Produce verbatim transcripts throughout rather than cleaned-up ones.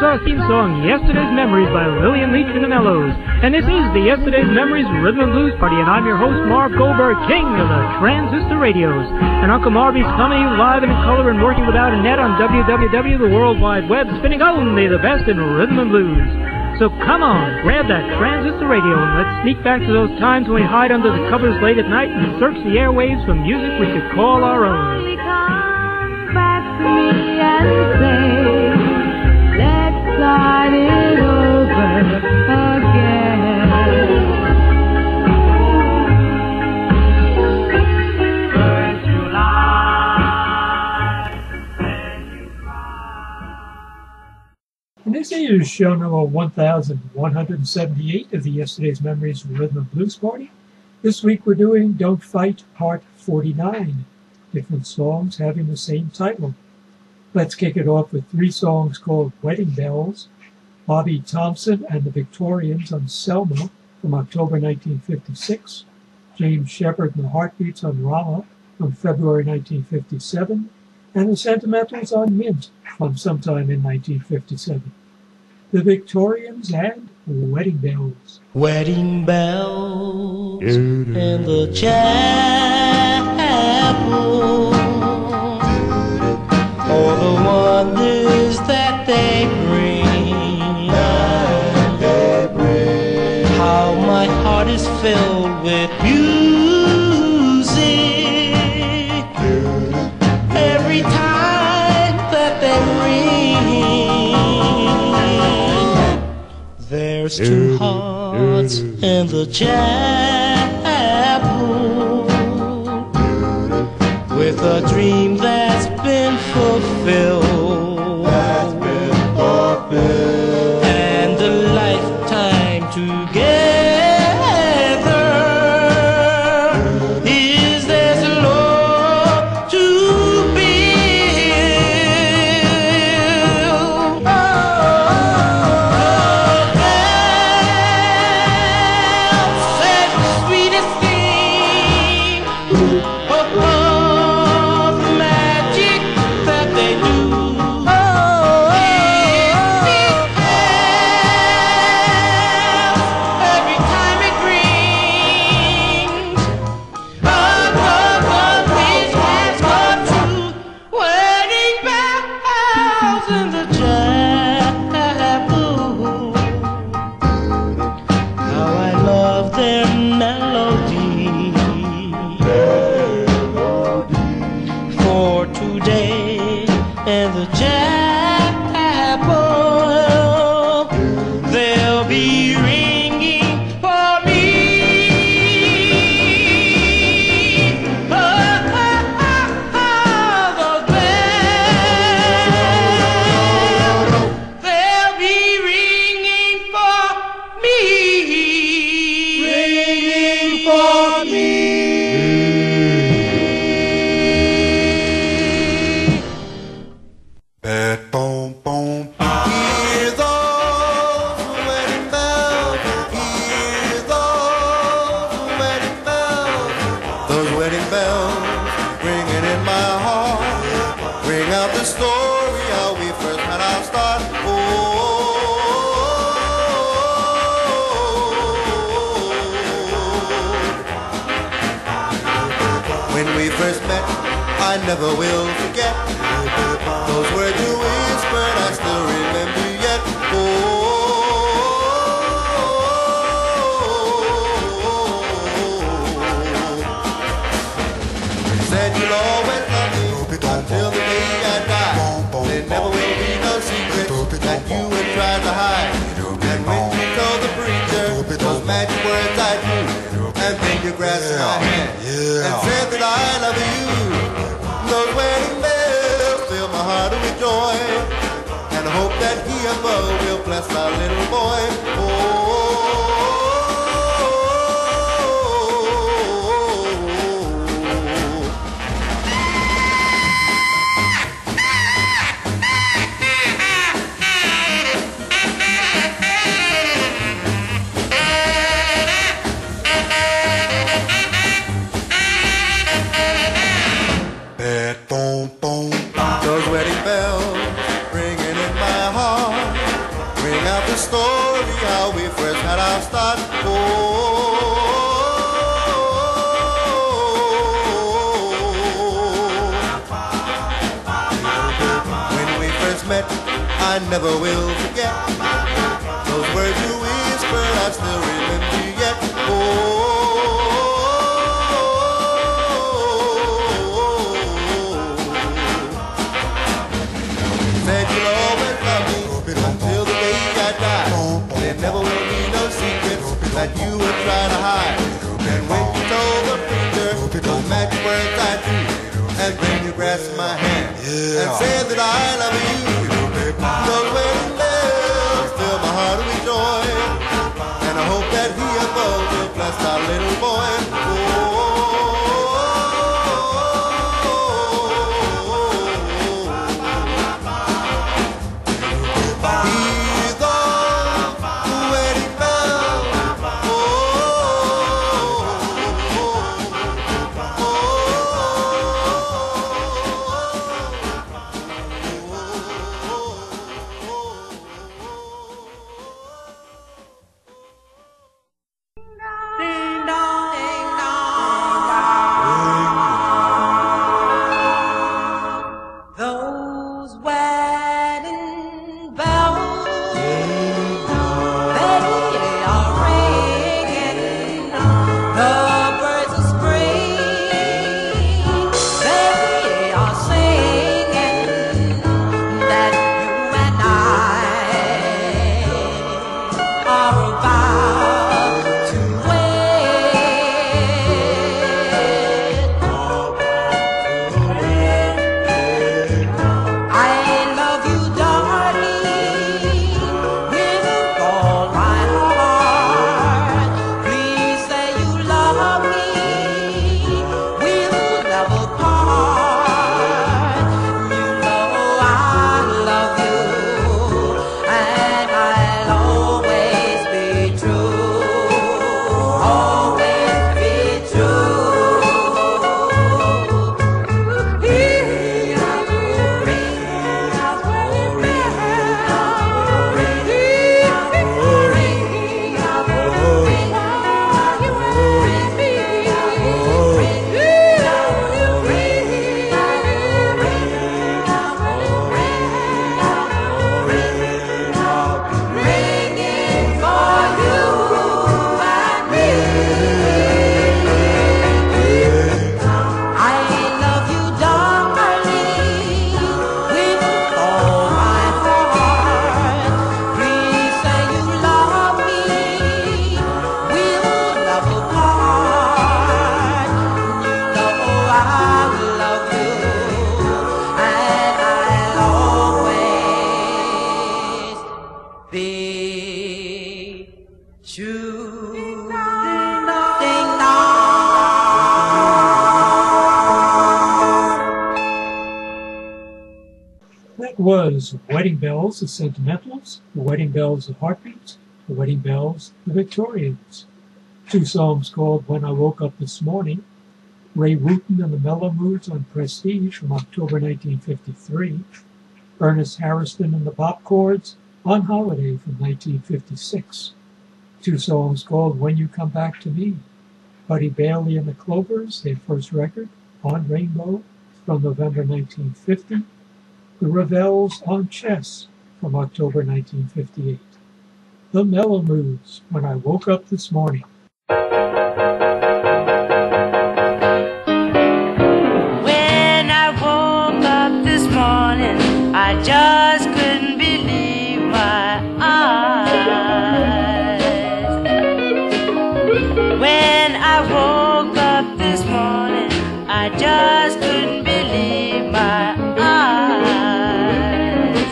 our theme song, Yesterday's Memories by Lillian Leach and the Mellows. And this is the Yesterday's Memories Rhythm and Blues Party, and I'm your host, Marv Goldberg, king of the transistor radios. And Uncle Marvy's coming to you live and in color and working without a net on W W W, the World Wide Web, spinning only the best in rhythm and blues. So come on, grab that transistor radio and let's sneak back to those times when we hide under the covers late at night and search the airwaves for music we could call our own. Come back to me and say, let's start it over again. First July, when you cry. And this is show number one thousand one hundred seventy-eight of the Yesterday's Memories Rhythm and Blues Party. This week we're doing Don't Fight Part forty-nine, different songs having the same title. Let's kick it off with three songs called Wedding Bells, Bobby Thompson and the Victorians on Selma from October nineteen fifty-six, James Shepard and the Heartbeats on Rama from February nineteen fifty-seven, and the Sentimentals on Mint from sometime in nineteen fifty-seven. The Victorians and Wedding Bells. Wedding bells in the chapel, all the wonders that they bring, how my heart is filled with music every time that they ring. There's two hearts in the chapel with a dream that's been fulfilled, that's been fulfilled, and a lifetime together. Is there's a love to build? Oh, bells say the sweetest thing. Oh, oh. Never will forget. Those words you whispered, I still remember yet. Oh, you said you'll always love me until the day I die. There never will be no secret that you would try to hide. And when you told the preacher those magic words I do, and then you grasped my hand and said that I love you. Those wedding bells fill my heart with joy, and I hope that He above will bless our little boy. Oh, those wedding bells ringing in my heart. I never will forget. Those words you whispered, I still remember yet. Oh, said you'll always love me until the day I die. There never will be no secrets that you would try to hide. And when you told the preacher those magic words I do, and then you grasped my hand and said that I love you, those wedding bells fill my heart with joy. And I hope that he above will bless our little boy. Was Wedding Bells, the Sentimentals, the Wedding Bells, the Heartbeats, the Wedding Bells, the Victorians. Two songs called When I Woke Up This Morning, Ray Wooten and the Mellow Moods on Prestige from October nineteen fifty-three, Ernest Harrison and the Bop Chords on Holiday from nineteen fifty-six. Two songs called When You Come Back to Me, Buddy Bailey and the Clovers, their first record, on Rainbow from November nineteen fifty, The Revels on Chess from October nineteen fifty-eight. The Mellow Moods, When I Woke Up This Morning. When I woke up this morning, I just couldn't believe my eyes. When I woke up this morning, I just couldn't believe my eyes.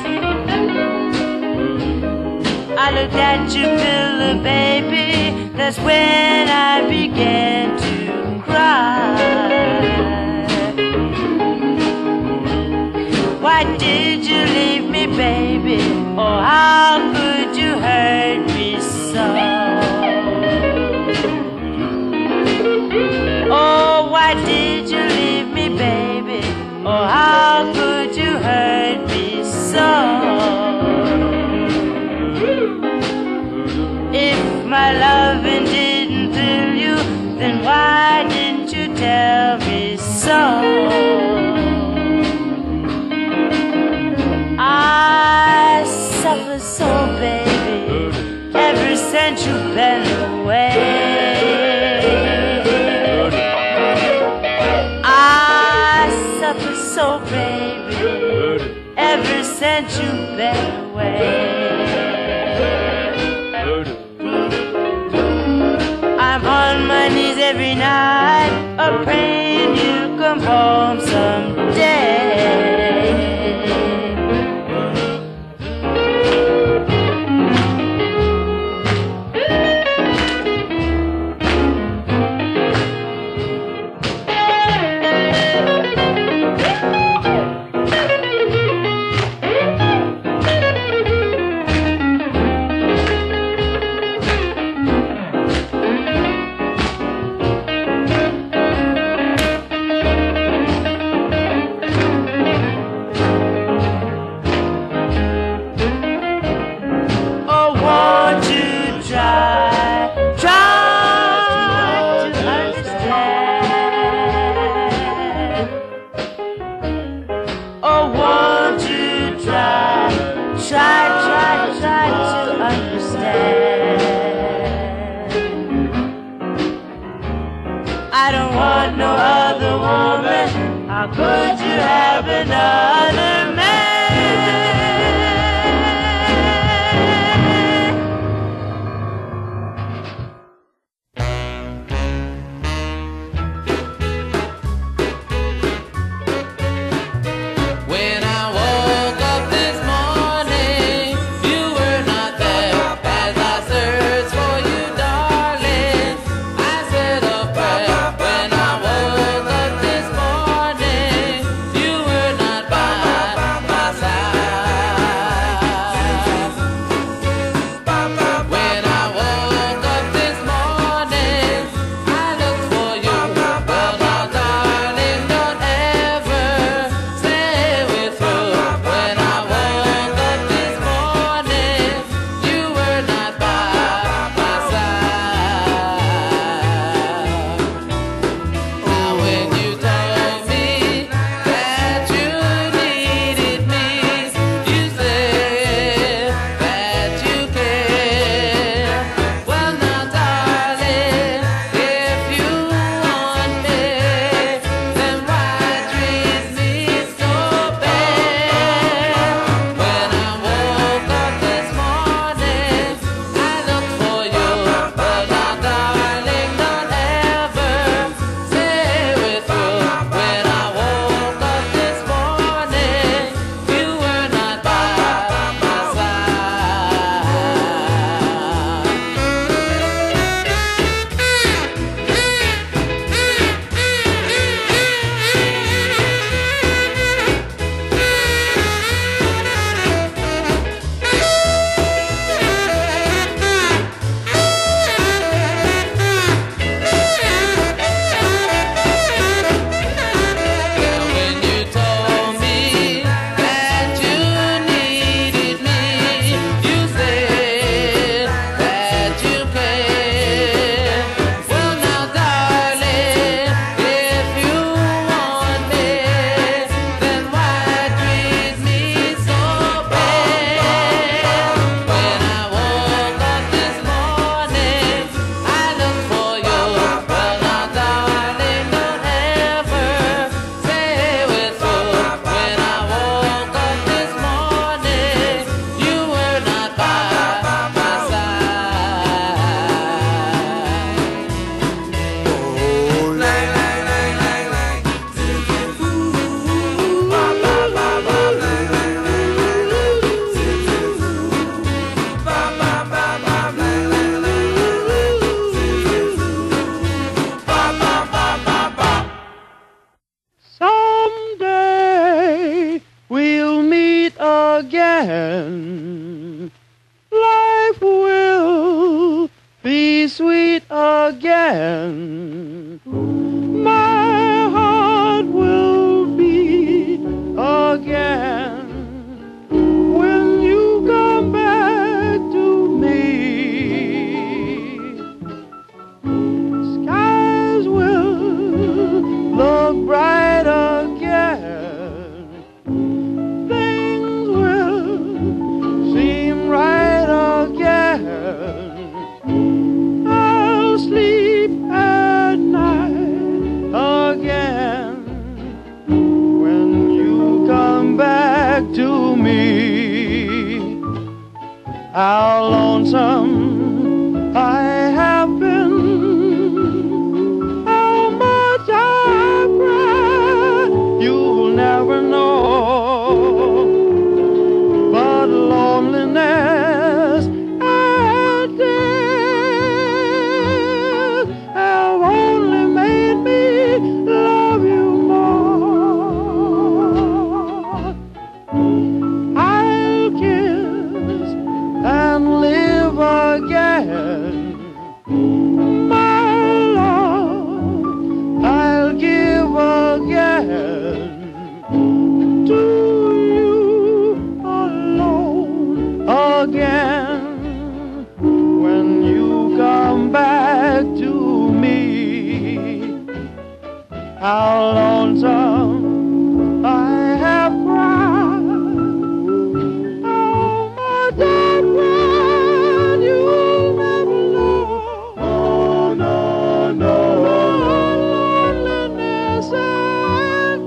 I looked at you, pillow, baby, that's when I began to cry. Why did you leave me, baby? Oh, how could you hurt me so? Oh, why did you leave me, baby? Oh, how could you hurt me so? If my loving didn't thrill you, then why didn't you tell me so? I so, baby, ever since you've been away. I'm on my knees every night, a praying you come home someday. Could you have another man? When I woke up this morning, you were not there. As I searched for you, darling, I said a prayer. When I woke up this morning, you were not by my side. When I woke up this morning, I looked for you. Well, now, darling, don't ever stay with you. When I woke up this morning, you were not by my side. Now, when you told me that you needed me, you said that you cared. Well, now, darling, if you want me, then why treat me so bad? When I woke up this morning, I looked for you. Well, now, darling, don't ever stay with you. When I woke up this morning, you were not by my side. When you told me that you needed me, you said that you cared. Well, now, darling, if you want me, then why treat me so bad? When I woke up this morning, I looked for you. Well, now, darling, don't ever stay with you. When I woke up this morning, you were not by my Someday we'll meet again. Life will be sweet again. My heart will beat again when you come back to me. Skies will look bright again. Things will seem right again. I'll sleep at night how lonesome I have been, how much I cry, you'll never know. But loneliness and death have only made me love you more. I'll kiss and live again, my love, I'll give again to you alone again. When you come back to me, how lonesome I have cried, how much I cried, you'll never know. Oh, no, no, loneliness and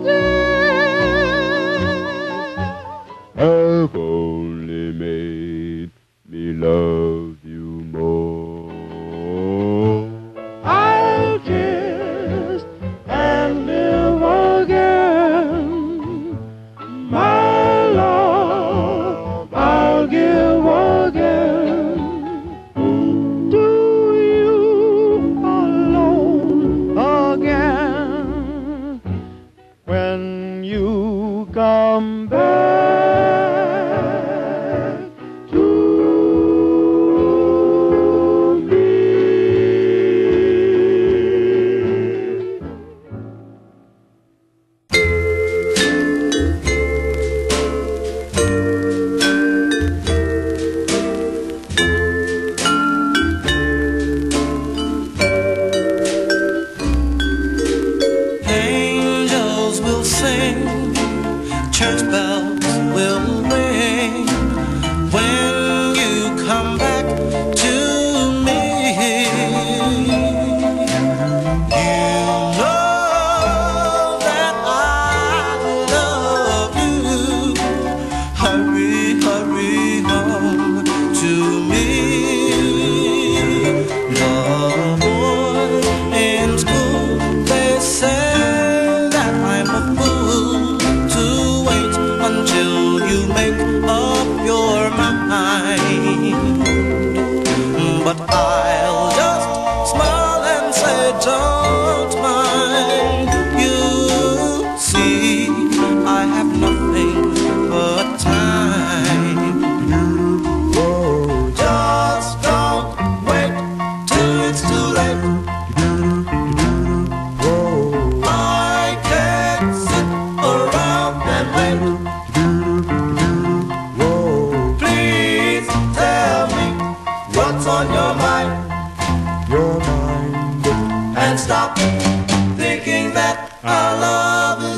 death have only made me love you more. I'll kiss and live again, my love, I'll give again to you alone again. When you come back to me. Angels will sing, church bells will ring when you come back to me. You know that I love you. Hurry, hurry home to me. The boys in school, they say that I'm a fool to wait until you make up your mind. But I'll just smile and say, don't mind. You see, I have nothing but time. Just don't wait till it's too late. I can't sit around and wait. Please tell me what's on your mind, Your mind. and stop thinking that our love is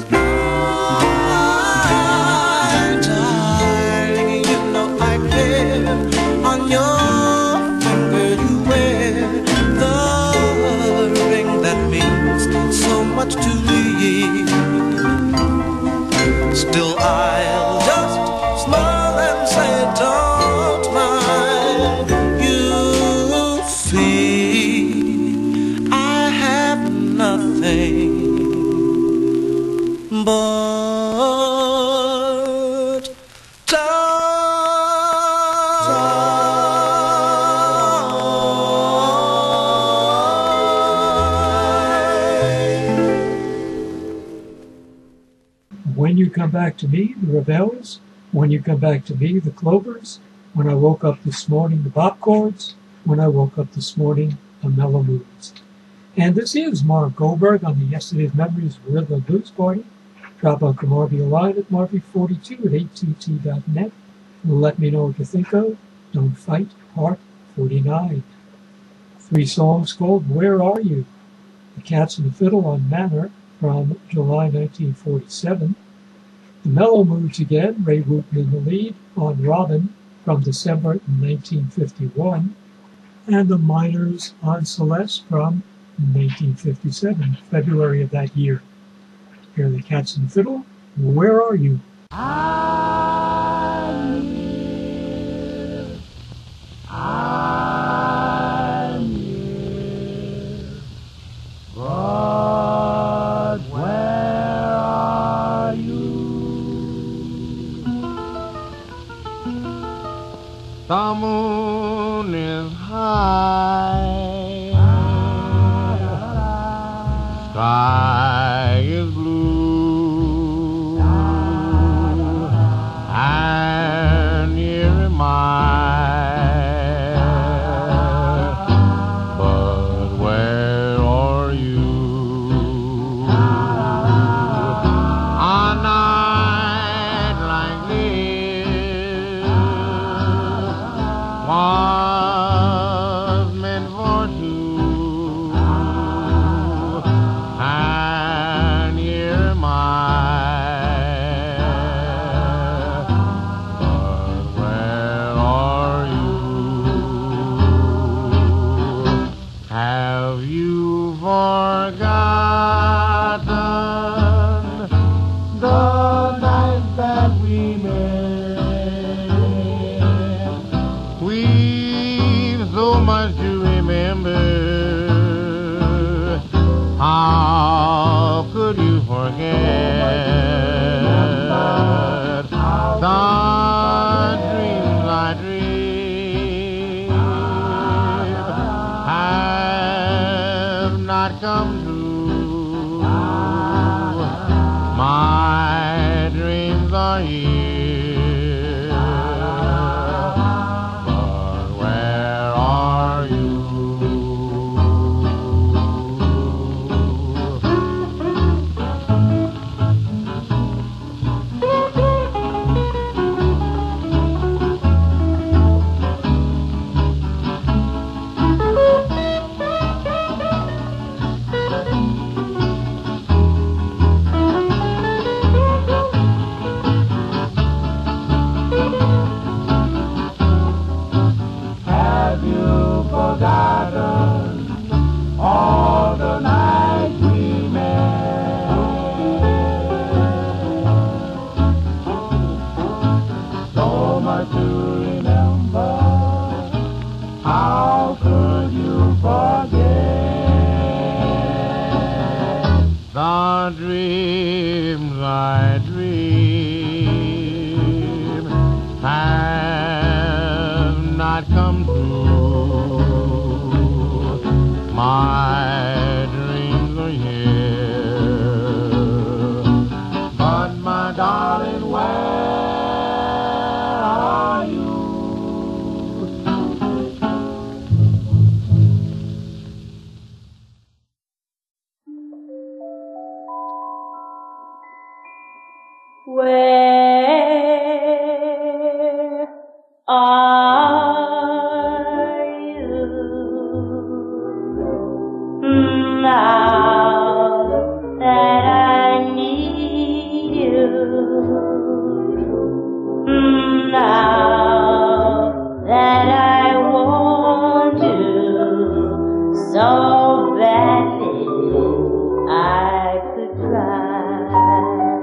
blind. Darling, you know I care. On your finger you wear the ring that means so much to me. Still I'll just smile and say, don't mind. You see, I have nothing but When You Come Back to Me, the Rebels. When You Come Back to Me, the Clovers. When I Woke Up This Morning, the Bop Chords. When I Woke Up This Morning, the Mellow Moods. And this is Marv Goldberg on the Yesterday's Memories Rhythm and Blues Party. Drop on Marvy a line at Marvy forty-two at A T T dot net. Let me know what you think of Don't Fight, Part forty-nine. Three songs called Where Are You? The Cats and the Fiddle on Manor from July nineteen forty-seven. The Mellow Moods again, Ray Wooten in the lead, on Robin from December nineteen fifty-one. And the Miners on Celeste from nineteen fifty-seven, February of that year. Here are the Cats and the Fiddle, Where Are You? I live sky is blue, and here am I. But where are you? A night like this was meant for two, and here am I. But where are you? Have you forgotten the night that we met? We've so much to remember. How could you forget the dreams I dreamed have not come true? My dreams are here, but where are you? Have you forgotten all the nights we met? So much to remember. How could you forget the dreams I dreamed have not come true? My dreams are here, but my darling, where are you? Where are you now that I need you? Now that I want you so badly, I could cry.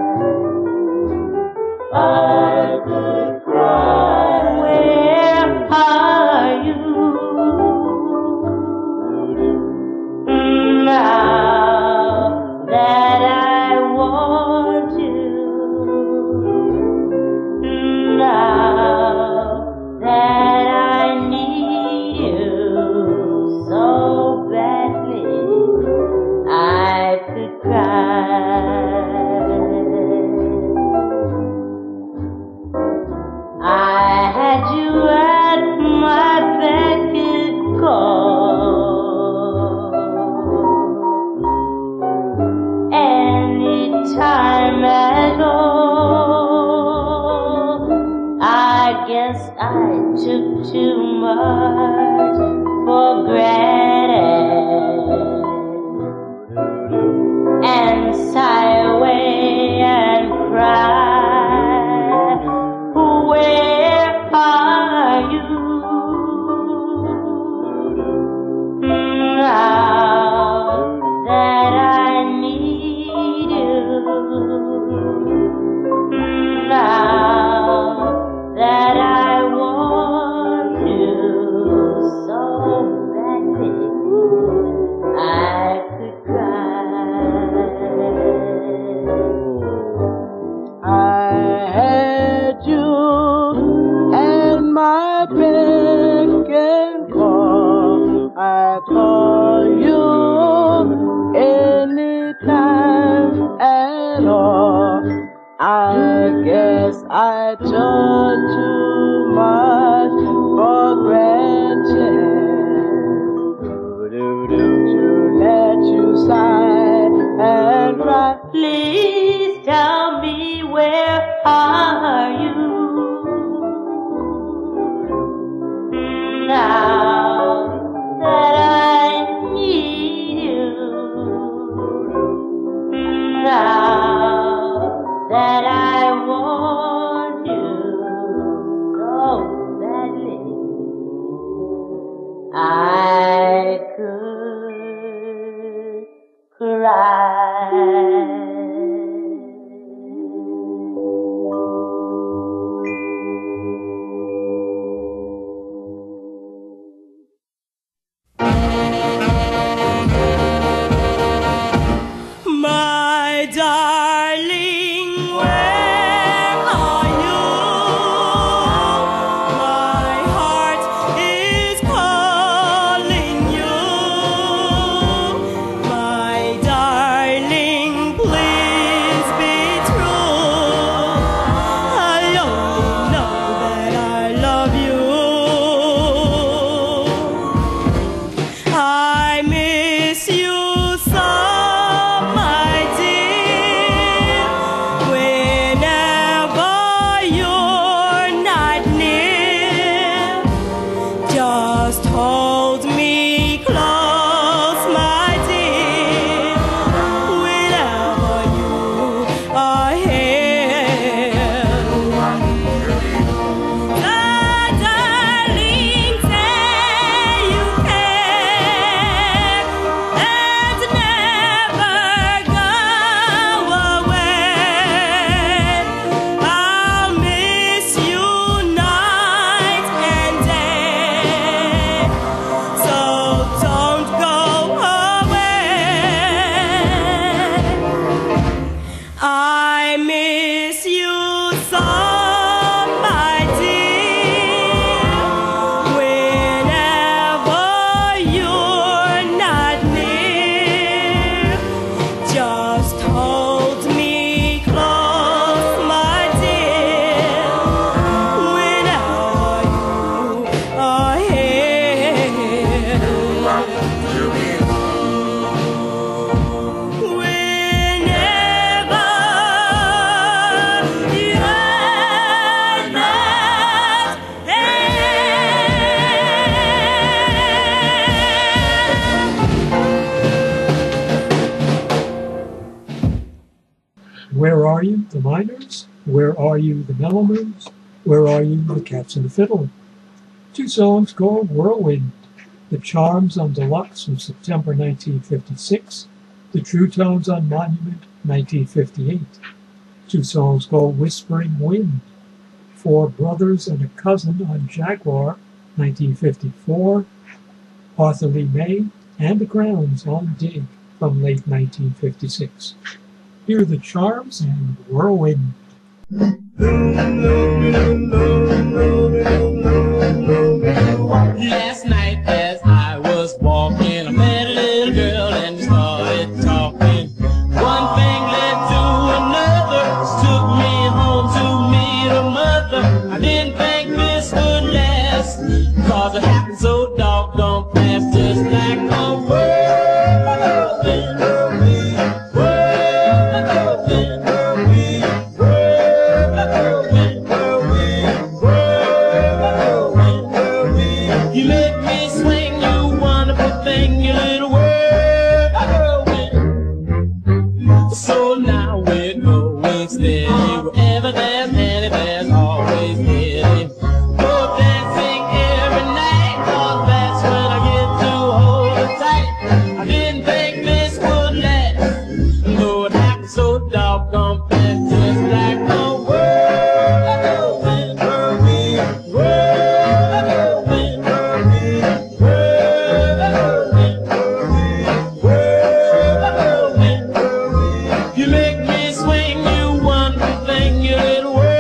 I could cry. Where are you now that I want you? Now that I need you so badly, I could cry. I had you at my beck and call any time at all. I guess I took too much for granted and sigh away and cry. Where are you now that I need you? Now that I want you so badly, Please tell me, where are you? Now that I need you, now that I want you so badly, I could cry. My darling, where are you? My heart is calling you. My darling, please be true. I only know that I love you. I miss you so. Just hold me close, my dear, whenever you are here. Darling, say you care and never go away. I'll miss you night and day. So don't go away. I miss you so, my dear, whenever you're not near. Just hold me close, my dear, whenever you are here. Whenever you're not Where Are You, the Miners? Where Are You, the Mellowmoons? Where Are You, the Cats and the Fiddler? Two songs called Whirlwind. The Charms on Deluxe from September nineteen fifty-six. The True Tones on Monument, nineteen fifty-eight. Two songs called Whispering Wind. Four Brothers and a Cousin on Jaguar, nineteen fifty-four. Arthur Lee May and the Grounds on Dig from late nineteen fifty-six. Here are the Charms and Whirlwind. Last night as I was walking, I met a little girl and we started talking. One thing led to another, took me home to meet her mother. I didn't think this would last, cause it happened so doggone fast, just like a whirlwind. Whirlwind, whirlwind, whirlwind. You make me swing, you wonderful thing, you little whirlwind. So now we're going steady, wherever there's any, there's always Eddie. Go dancing every night, cause that's when I get to hold her tight. I didn't think this would last, though it happened so doggone fast, just like a whirlwind, whirlwind, whirlwind, whirlwind, whirlwind, whirlwind. You make me swing, you wonderful thing, you little whirlwind.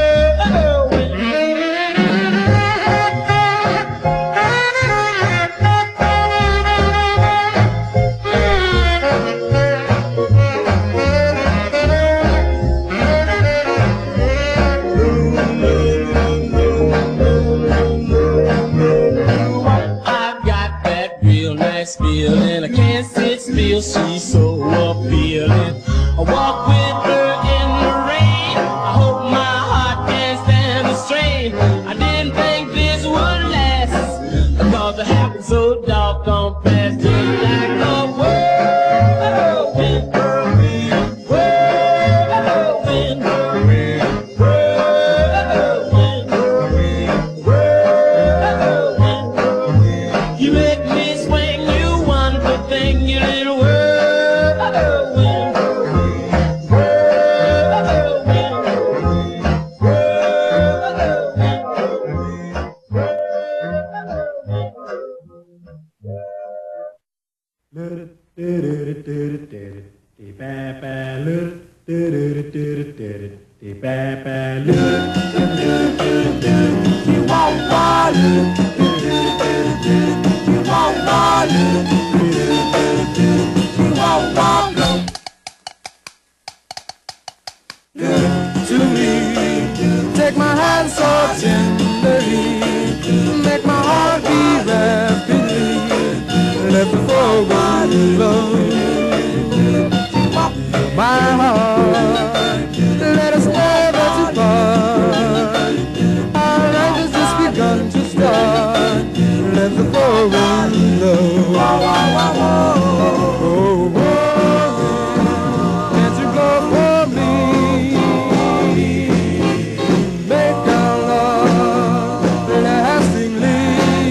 I've got that real nice feeling, I can't sit still, she's so appealing. To me, take my hand so tenderly, make my heart beat rapidly, let the forward love my heart, let us never depart. Our life has just begun to start. Let the forward love. Oh, oh, oh, can't you go for me? Make our love lastingly.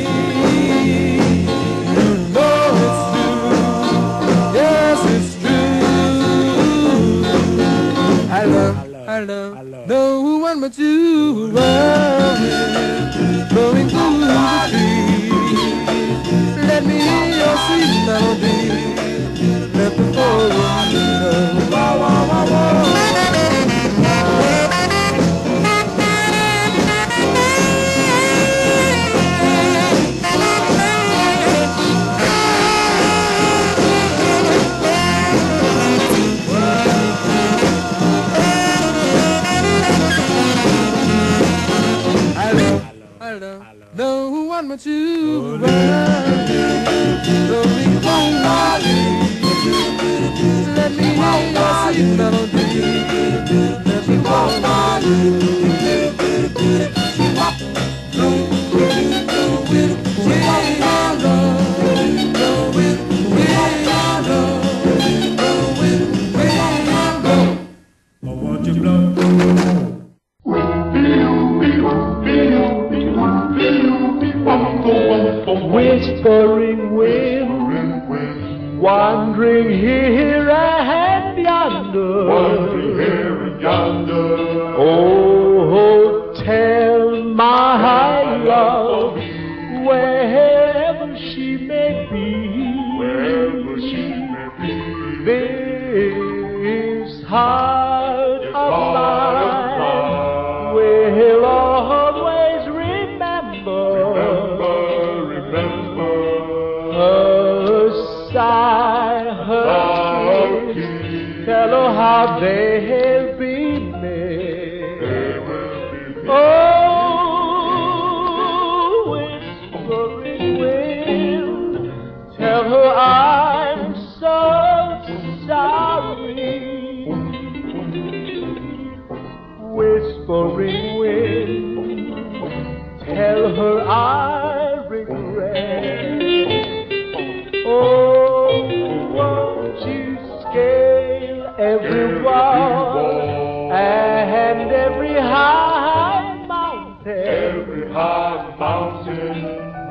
You know it's true. Yes, it's true. I love, I love, no one but you. Blowing through the trees. Let me hear your sweet melody. Let the forward love. Wah, wah, wah, wah. No one but you. So we go let me hear your sweet melody. Let me go won't you blow? Whispering wind, wandering here and yonder, wandering here and yonder. Oh, tell my love, wherever she may be, wherever she may be, this heart of mine will always remember. Sigh, her kiss, tell her how they'll be missed. Oh, whispering wind, tell her I'm so sorry. Whispering wind, tell her I regret. Oh, won't you scale every wall and every high mountain? Every high mountain.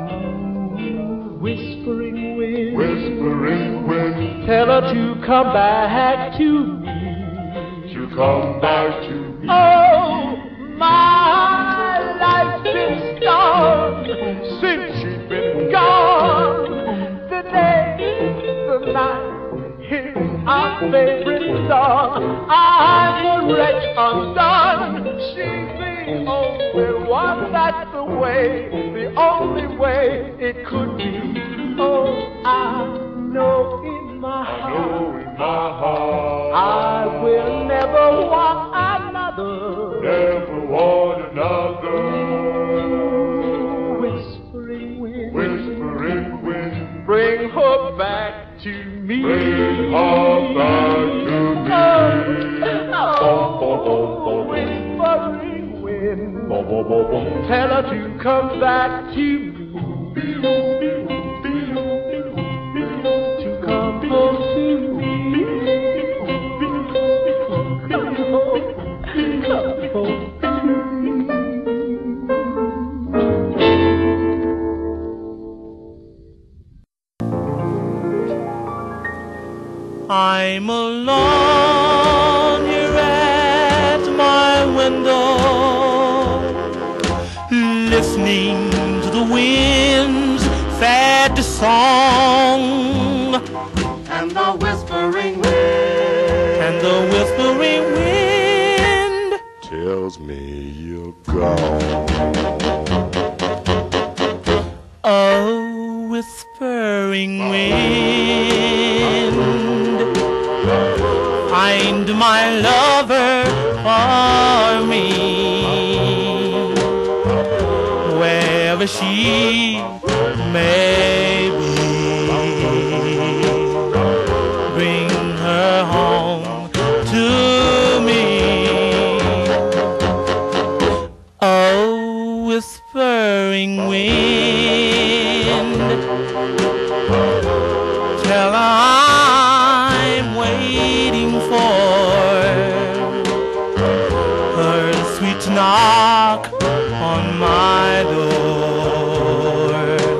Whispering wind, whispering wind, tell her to come back to me. To come back to me. Oh, my life's been stormed since she's been gone. The day, the night, here's our favorite song. I'm a wretch undone. She's the only one, that's the way, the only way it could be. Oh, I know in my heart, I know in my heart, I will never want another. Never want another. Whispering wind, whispering wind, bring her back to me. Bring her back to me. Oh, oh, whispering wind, tell her to come back to me. To come home to me. Come home, come home to me. I'm alone here at my window, listening to the wind's sad song, and and the whispering wind, and the whispering wind tells me you're gone. Oh, whispering wind, find my lover for me, wherever she may be. Bring her home to me. Oh, whispering wind, tell her I'm waiting for her sweet knock on my door,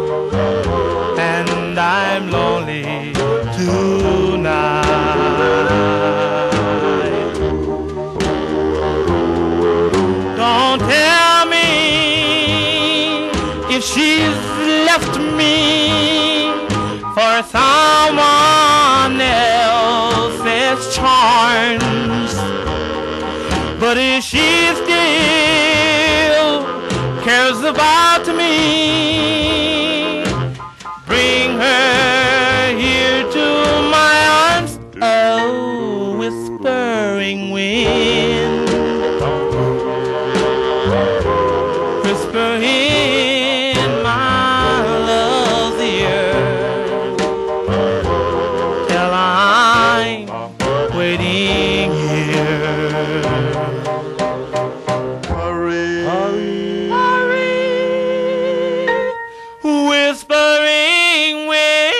and I'm lonely tonight. Don't tell me if she's left me for someone else's charms, but if she still cares about me, bring her here to my arms. Oh, whispering wind, whisper in my love's ear, till I'm waiting here. Hurry, Hurry, hurry, whispering wind.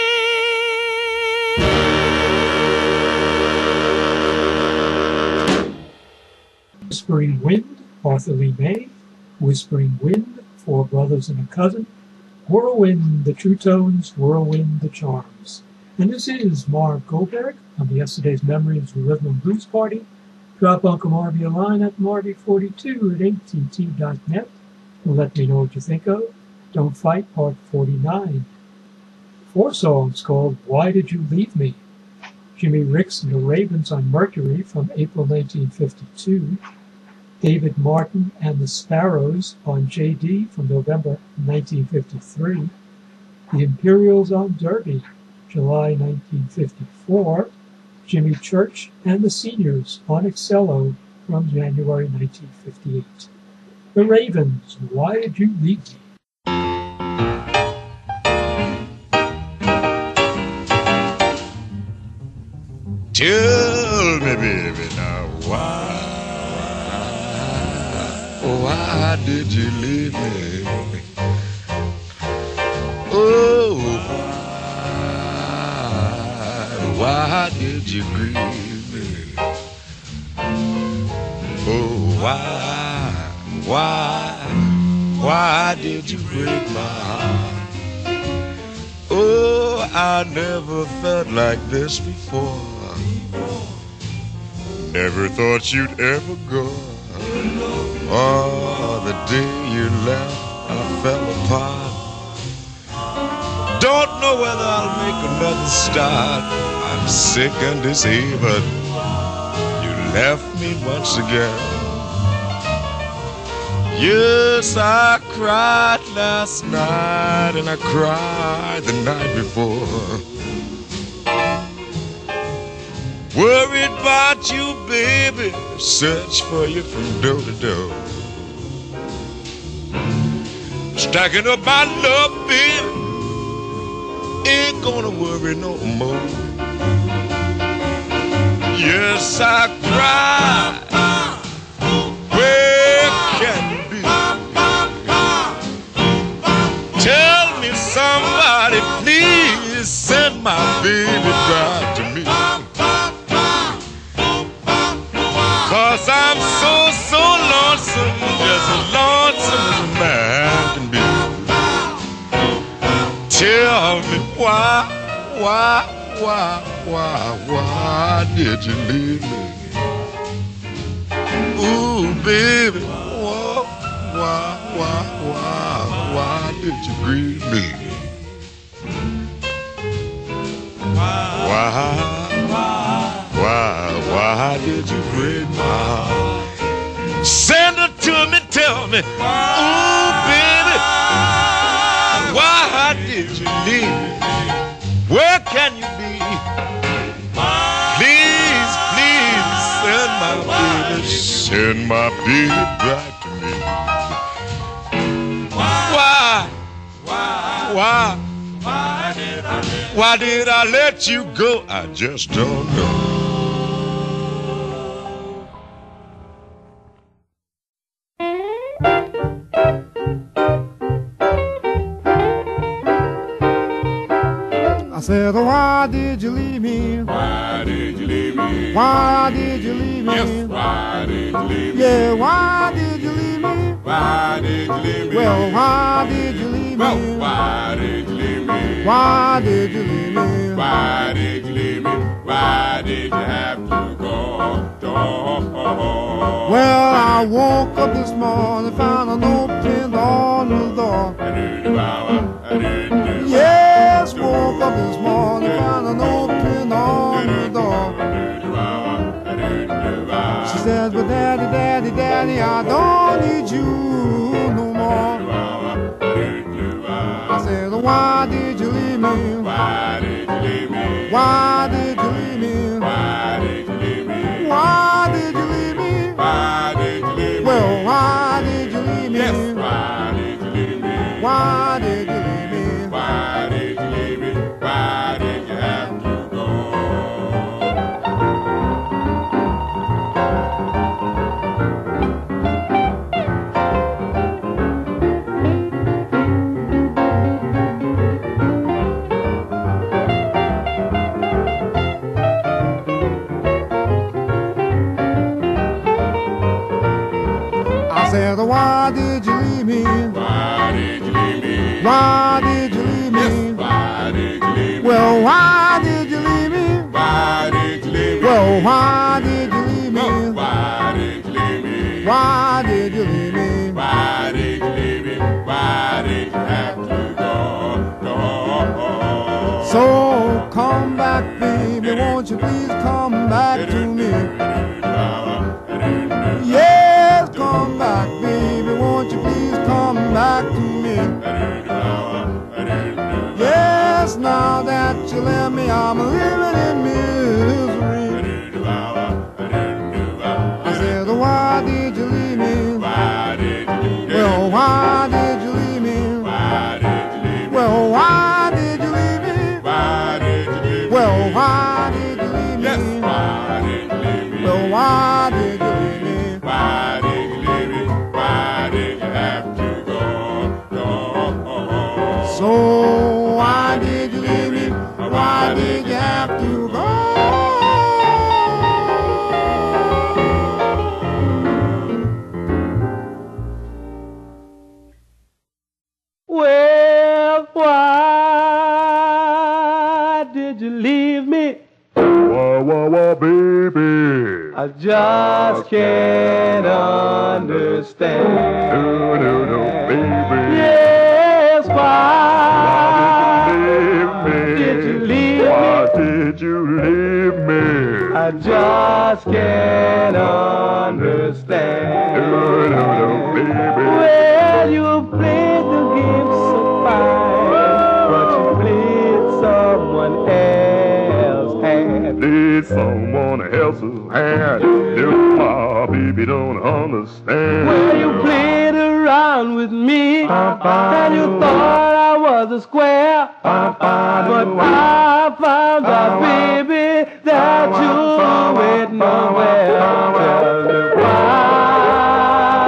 Whispering Wind, Arthur Lee May. Whispering Wind, Four Brothers and a Cousin. Whirlwind, The True Tones. Whirlwind, The Charms. And this is Marv Goldberg on the Yesterday's Memories Rhythm and Blues Party. Drop Uncle Marvy a line at marvy forty-two at a t t dot net and let me know what you think of Don't Fight, Part forty-nine. Four songs called Why Did You Leave Me? Jimmy Ricks and the Ravens on Mercury from April nineteen fifty-two. David Martin and the Sparrows on J D from November nineteen fifty-three. The Imperials on Derby, July nineteen fifty-four. Jimmy Church and the Seniors on Excello from January nineteen fifty-eight. The Ravens, Why Did You Leave Me? tell me, baby, now why, why did you leave me? Oh, why, why did you grieve me? Oh, why, why, why did you break my heart? Oh, I never felt like this before. Never thought you'd ever go. Oh, the day you left, I fell apart. Don't know whether I'll make another start. I'm sick and disabled. You left me once again. Yes, I cried last night and I cried the night before. Worried about you, baby, search for you from door to door. Stacking up my love, baby, ain't gonna worry no more. Yes, I cried. Where can it be? Tell me somebody, please send my baby back to me. Cause I'm so, so lonesome, just as lonesome as a man can be. Tell me why, why, why, why, why did you leave me? Ooh, baby, why, why, why, why, why did you grieve me? Why, why, why did you break my heart? Send it to me, tell me, ooh, baby, why did you leave me? Where can you be? Please, please, send my baby, send my baby back to me. Why, why, why? Why did I let you go? I just don't know. I said, why did you leave me? Why did you leave me? Why did you leave me? Yes, why did you leave me? Yeah, why did you leave me? Why did you leave me? Well, why did you leave me? Well, why did you leave me? Why did you leave me? Why did you leave me? Why did you have to go? go? Well, I woke up this morning, found a note pinned on the door. Yes, woke up this morning, found a note pinned on the door. She says, but daddy, daddy, daddy, I don't need you no more. I said, why did you leave me? Why did you leave me? Why did you leave me? Why did you leave me? Why did you leave me? Why did you leave me? Well, why did you leave me? Yes, why did you leave me? Why did you leave me? Why did you leave me? Why did you have to go? I said, why did you leave me? Why did you leave me? Why did you leave me? Yes, why did you leave me? Well, why did you leave me? Why did you leave me? Well, why did you leave me? Well, why did you leave me? Why did you leave me? Why did you leave me? Why did you have to go? go? So come back, baby, won't you please come back to me? Yes, come back, baby, won't you please come back to me? Yes, now that you left me, I'm living in misery. I said, why did you leave me? Why did you leave me? Well, why did you leave me? Why did you leave me? Well, why did you leave me? Why did you leave me? Well, why did you leave me? Yes, why did you leave me? Well, why did you leave me? Why did you leave me? Why did you have to go? go? So why did you leave me? Why did you have to go? Well, why did you leave me? Wah, wah, wah, baby. I just can't understand. No, no, no, baby. Yes, why Did you leave me? did you leave Why me? did you leave me? I just can't understand. No, no, no, baby. Well, you played the game so fine, but you played someone else's hand. Need someone else's hand. If my baby don't understand. Well, you played around with me, and you thought I was a square. But I found out, baby, that you ain't nowhere. Tell me why,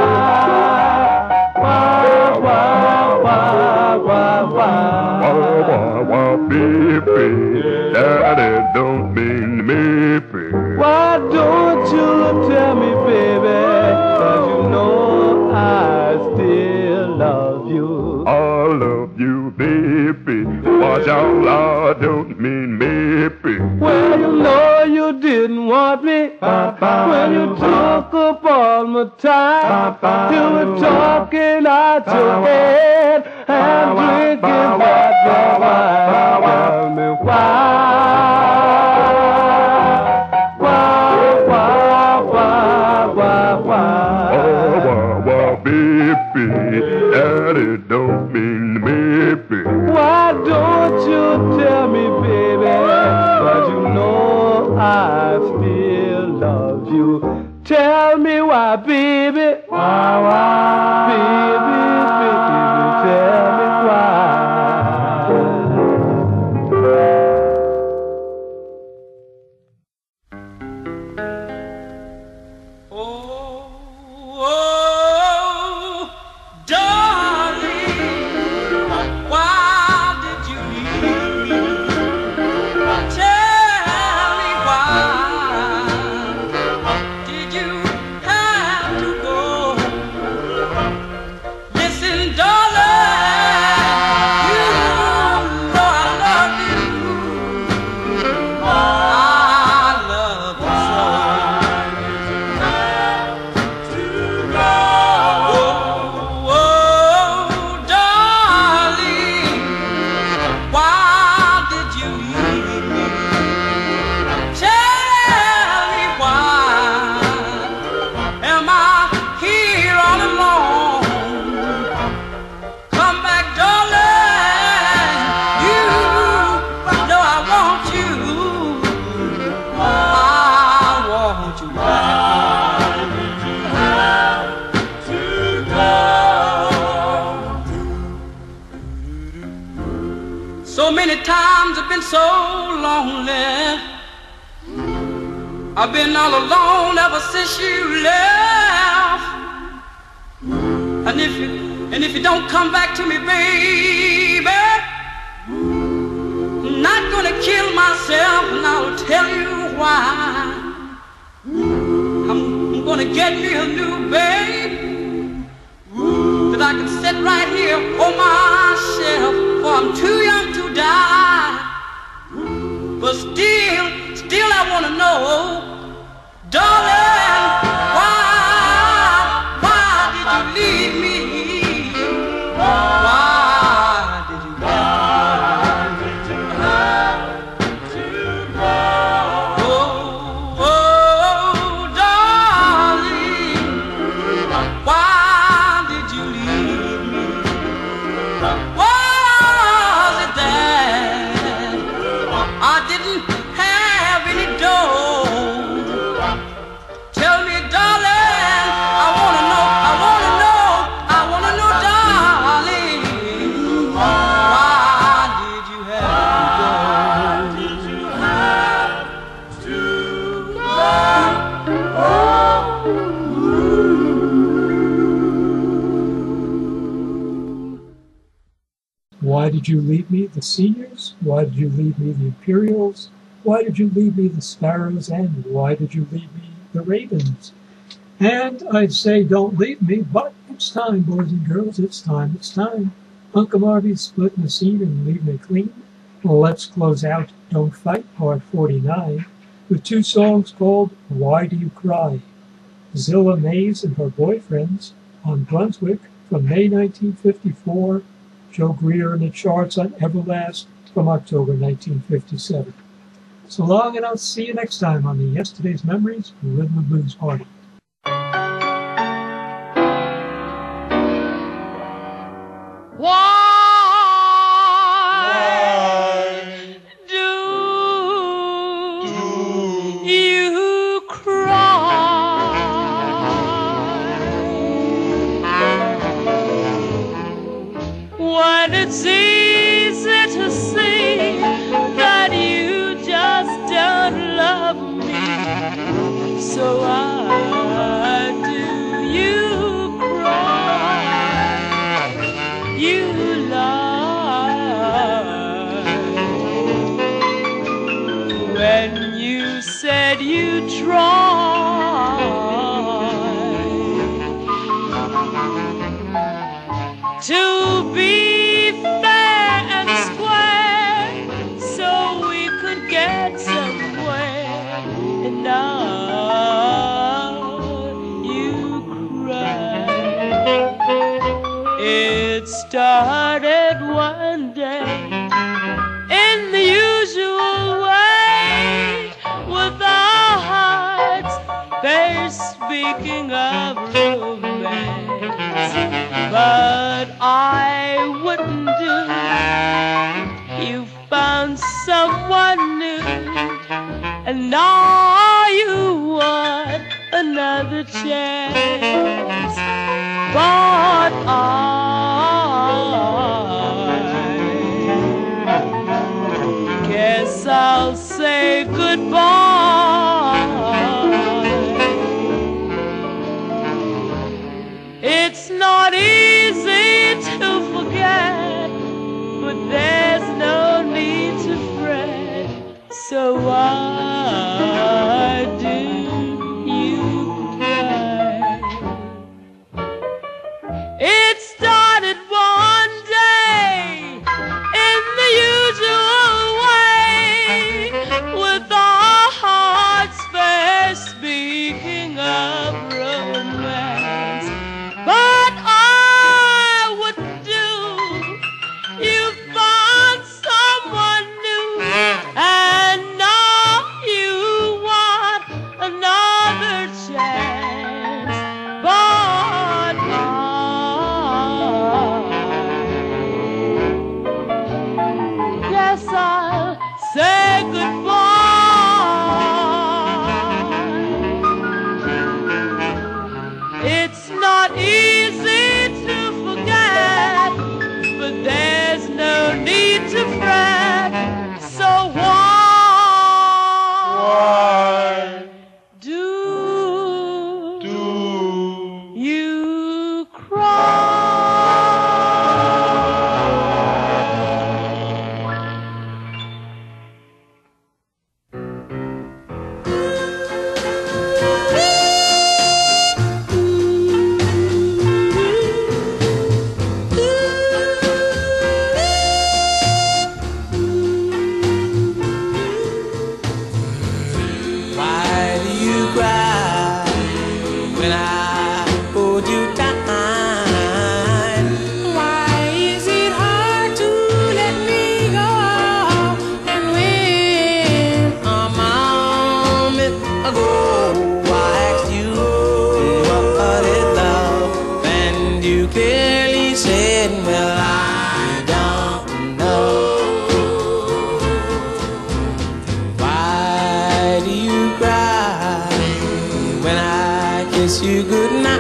why, why, why, why, why? Wah, wah, wah, baby. Daddy don't mean me, baby. Why don't you tell me, baby, that you know I still love you? I love you, baby. Watch out, I don't mean maybe. Well, you know you didn't want me when you took up all my time. You were talking out your head and drinking that red wine. Tell me why. why, baby? Why, why? Baby, baby, tell me why. I've been all alone ever since you left. And if you, and if you don't come back to me, baby, I'm not gonna kill myself, and I'll tell you why. I'm, I'm gonna get me a new babe that I can sit right here on my shelf, for I'm too young to die. But still, still I wanna know, darling, why, why did you leave me? Why did you, why did you have to go? Oh, oh, darling, why did you leave me? Was it that I didn't have any dough? Tell me, darling, I wanna know, I wanna know, I wanna know, darling, why did you have to go? Why did you have to go? Why did you leave me, the Seniors? Why did you leave me, the Imperials? Why did you leave me, the Sparrows? And why did you leave me, the Ravens? And I'd say don't leave me, but it's time, boys and girls, it's time, it's time. Uncle Marvy's splitting the scene and leaving it clean. Let's close out Don't Fight, part forty-nine, with two songs called Why Do You Cry? Zilla Mays and Her Boyfriends on Brunswick from May nineteen fifty-four, Joe Greer in the charts on Everlast from October nineteen fifty-seven. So long, and I'll see you next time on the Yesterday's Memories Rhythm and Blues Party. Why do you cry when it's easy to see that you just don't love me? So why do you cry? You lie when you said you tried to be fair and square so we could get somewhere, and now you cry. It started one day in the usual way, with our hearts first speaking of romance. But I wouldn't do. You found someone new, and now you want another another chance, but I guess I'll say goodbye. It's not easy to forget, but there's no need to fret. So why do you cry? It started one day in the usual way, with our hearts first speaking of romance. But I wouldn't do. You found someone new, and now you want another chance. But I guess I'll say goodbye. It's not easy to forget, but there's no need to fret. So why, do, do you cry? Why do you cry when I hold you tight? Why is it hard to let me go? And when a moment ago I asked you what is love, and you clearly said, well, I don't know. Why do you cry when I kiss you goodnight?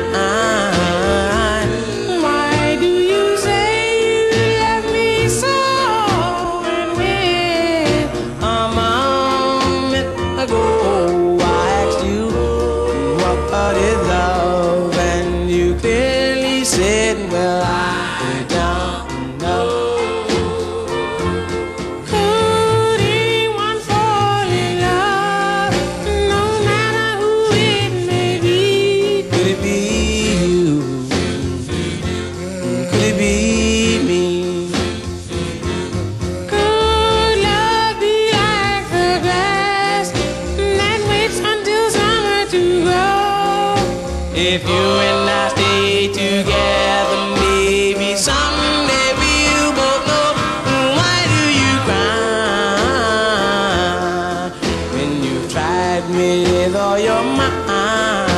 Why do you say you love me so? And when a moment ago I asked you what is love, and you clearly said, well, I don't know. Could anyone fall in love, no matter who it may be? Could it be you? Could it be me? Could love be like the grass that waits until summer to grow? If you and I stay together, maybe someday we'll both know. Why do you cry when you've tried me with all your mind?